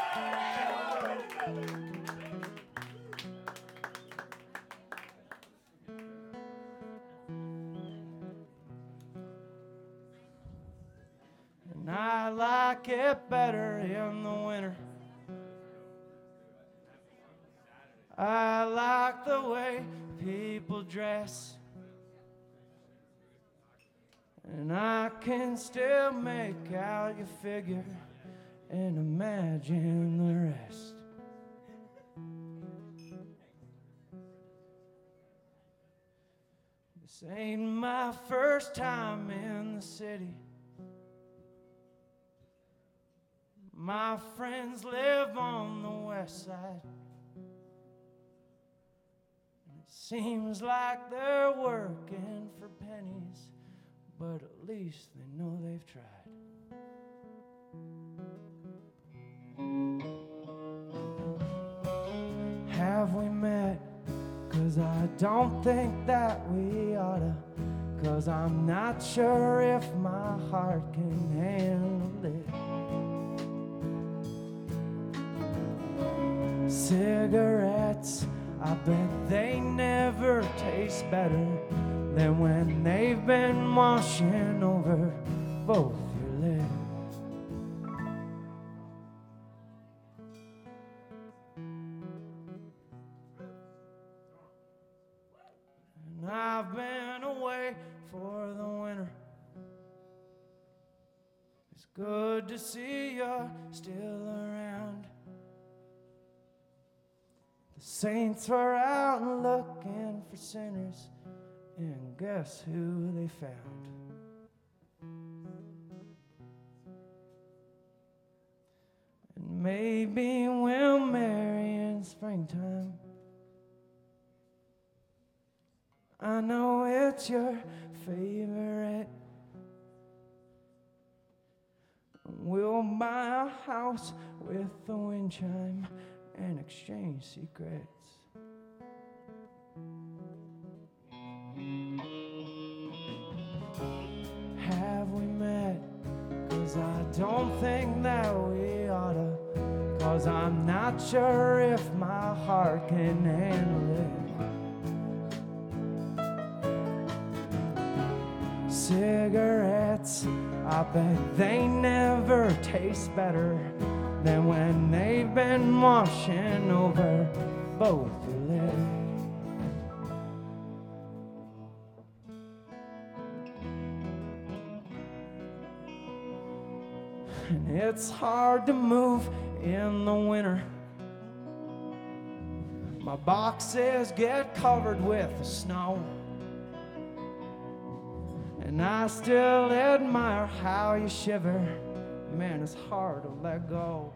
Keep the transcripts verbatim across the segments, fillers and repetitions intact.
And I like it better in the winter. I like the way people dress, and I can still make out your figure and imagine the rest. This ain't my first time in the city. My friends live on the west side. Seems like they're working for pennies, but at least they know they've tried. Have we met? 'Cause I don't think that we oughta, 'cause I'm not sure if my heart can handle it. Cigarettes, I bet they never taste better than when they've been washing over both your lips. And I've been away for the winter. It's good to see you're still around. The saints were out looking for sinners, and guess who they found? And maybe we'll marry in springtime. I know it's your favorite. We'll buy a house with a wind chime and exchange secrets. Have we met? 'Cause I don't think that we oughta, 'cause I'm not sure if my heart can handle it. Cigarettes, I bet they never taste better than when they've been washing over both your lips. And it's hard to move in the winter. My boxes get covered with the snow, and I still admire how you shiver. Man, it's hard to let go.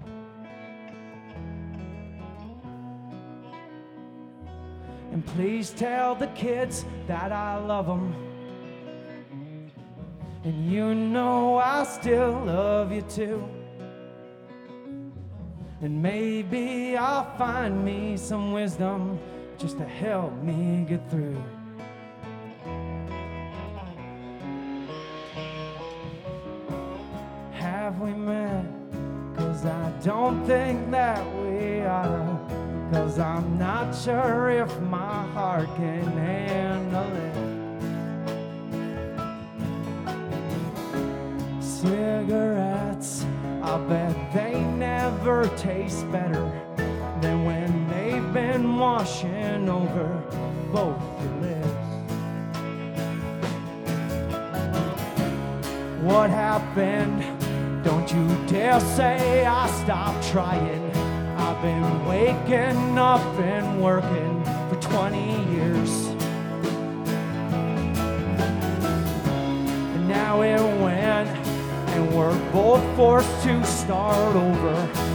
And please tell the kids that I love them. And you know I still love you too. And maybe I'll find me some wisdom just to help me get through. Have we met? 'Cause I don't think that we oughta, 'cause I'm not sure if my heart can handle it. Cigarettes, I bet they never taste better than when they've been washing over both your lips. What happened? Don't you dare say I stopped trying. I've been waking up and working for twenty years. And now it went, and we're both forced to start over.